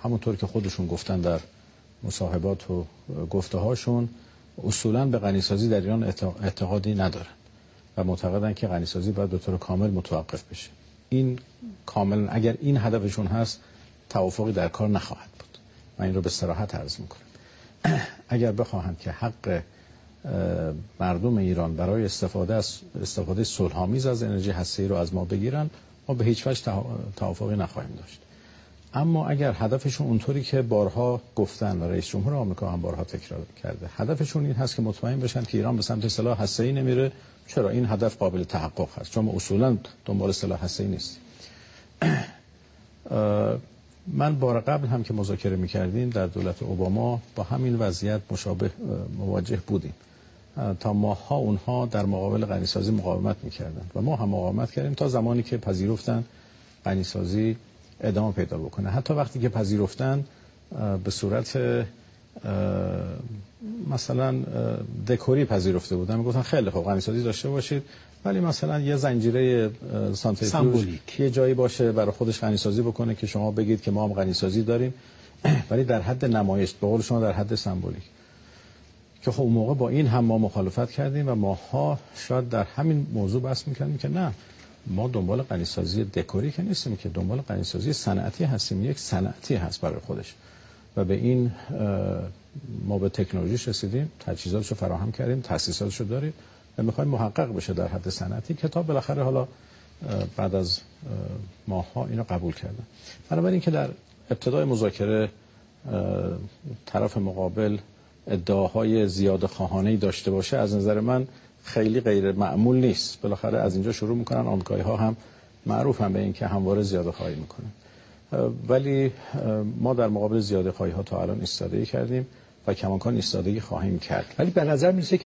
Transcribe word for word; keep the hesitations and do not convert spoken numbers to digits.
همونطور که خودشون گفتن در مصاحبات و گفته هاشون اصولاً به غنیسازی در ایران اعتقادی ندارن و معتقدن که غنیسازی باید به طور کامل متوقف بشه. این کاملا اگر این هدفشون هست توافقی در کار نخواهد بود. من این رو به صراحت عرض میکنم. اگر بخواهند که حق مردم ایران برای استفاده از استفاده صلح‌آمیز از انرژی هسته‌ای رو از ما بگیرن، ما به هیچ وجه توافقی نخواهیم داشت. اما اگر هدفشون اونطوری که بارها گفتن و رئیس جمهور آمریکا هم بارها تکرار کرده، هدفشون این هست که مطمئن بشن که ایران به سمت سلاح هسته‌ای نمیره، چرا این هدف قابل تحقق هست، چون ما اصولا دنبال سلاح هسته‌ای نیستیم. من بار قبل هم که مذاکره می‌کردیم در دولت اوباما با همین وضعیت مشابه مواجه بودیم. تا ماها اونها در مقابل غنیسازی مقاومت می‌کردند و ما هم مقاومت کردیم تا زمانی که پذیرفتن غنیسازی ادامه پیدا بکنه. حتی وقتی که پذیرفتن به صورت مثلا دکوری پذیرفته بودن، میگفتن خیلی خوب غنیسازی داشته باشید ولی مثلا یه زنجیره سانتریفیوژ یه جایی باشه برای خودش غنیسازی بکنه که شما بگید که ما هم غنیسازی داریم، ولی در حد نمایش، به قول شما در حد سمبولیک. که خب اون موقع با این هم ما مخالفت کردیم و ماها شاید در همین موضوع بحث می‌کردیم که نه، ما دنبال غنیسازی دکوری که نیستیم، که دنبال غنیسازی صنعتی هستیم. یک صنعتی هست برای خودش و به این ما به تکنولوژیش رسیدیم، تجهیزاتشو فراهم کردیم، تأسیساتشو داریم و می‌خوایم محقق بشه در حد صنعتی که تا بالاخره حالا بعد از ماها اینو قبول کردن. بنابراین که در ابتدای مذاکره طرف مقابل ادعاهای زیاده خواهانه‌ای داشته باشه، از نظر من خیلی غیر معمول نیست. بالاخره از اینجا شروع میکنن. آمریکایی‌ها هم معروف هم به این که همواره زیاده خواهی میکنن، ولی ما در مقابل زیاده خواهی ها تا الان ایستادگی کردیم و کماکان ایستادگی خواهیم کرد. ولی به نظر میرسه